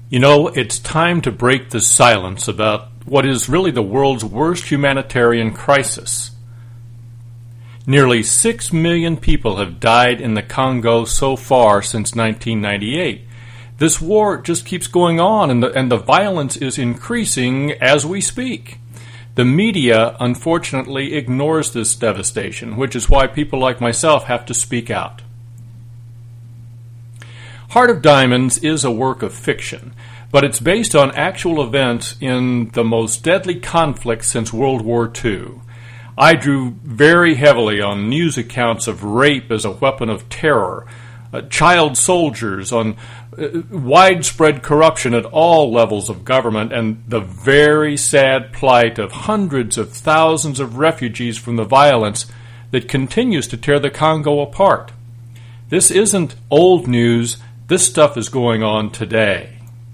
You know, it's time to break the silence about what is really the world's worst humanitarian crisis. Nearly 6 million people have died in the Congo so far since 1998. This war just keeps going on, and the violence is increasing as we speak. The media, unfortunately, ignores this devastation, which is why people like myself have to speak out. Heart of Diamonds is a work of fiction, but it's based on actual events in the most deadly conflict since World War II. I drew very heavily on news accounts of rape as a weapon of terror, child soldiers, on widespread corruption at all levels of government, and the very sad plight of hundreds of thousands of refugees from the violence that continues to tear the Congo apart. This isn't old news. This stuff is going on today.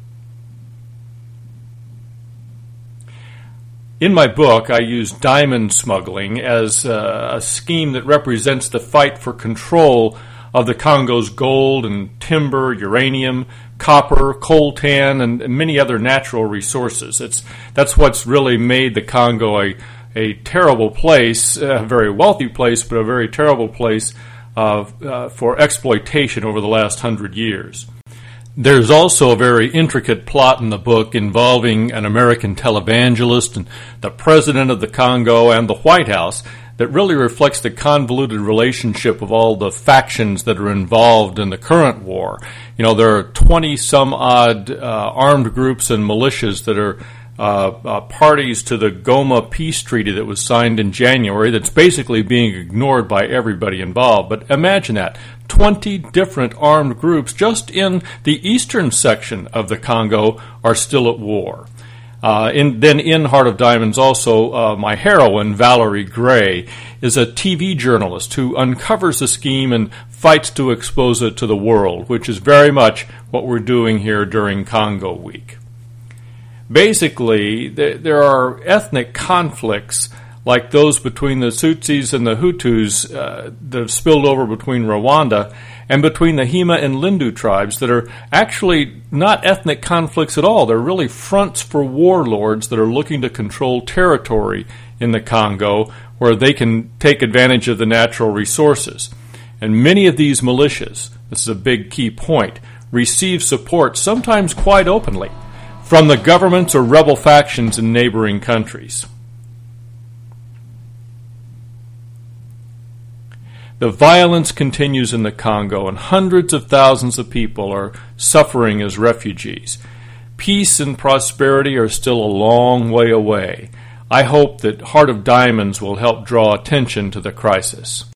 In my book, I use diamond smuggling as a scheme that represents the fight for control of the Congo's gold and timber, uranium, copper, coltan, and many other natural resources. That's what's really made the Congo a terrible place, a very wealthy place, but a very terrible place for exploitation over the last 100 years. There's also a very intricate plot in the book involving an American televangelist and the president of the Congo and the White House that really reflects the convoluted relationship of all the factions that are involved in the current war. You know, there are 20-some-odd armed groups and militias that are parties to the Goma peace treaty that was signed in January that's basically being ignored by everybody involved. But imagine that, 20 different armed groups just in the eastern section of the Congo are still at war. Then in Heart of Diamonds also, my heroine, Valerie Gray, is a TV journalist who uncovers the scheme and fights to expose it to the world, which is very much what we're doing here during Congo Week. Basically, there are ethnic conflicts like those between the Tutsis and the Hutus that have spilled over between Rwanda and between the Hima and Lindu tribes that are actually not ethnic conflicts at all. They're really fronts for warlords that are looking to control territory in the Congo where they can take advantage of the natural resources. And many of these militias, this is a big key point, receive support, sometimes quite openly, from the governments or rebel factions in neighboring countries. The violence continues in the Congo, and hundreds of thousands of people are suffering as refugees. Peace and prosperity are still a long way away. I hope that Heart of Diamonds will help draw attention to the crisis.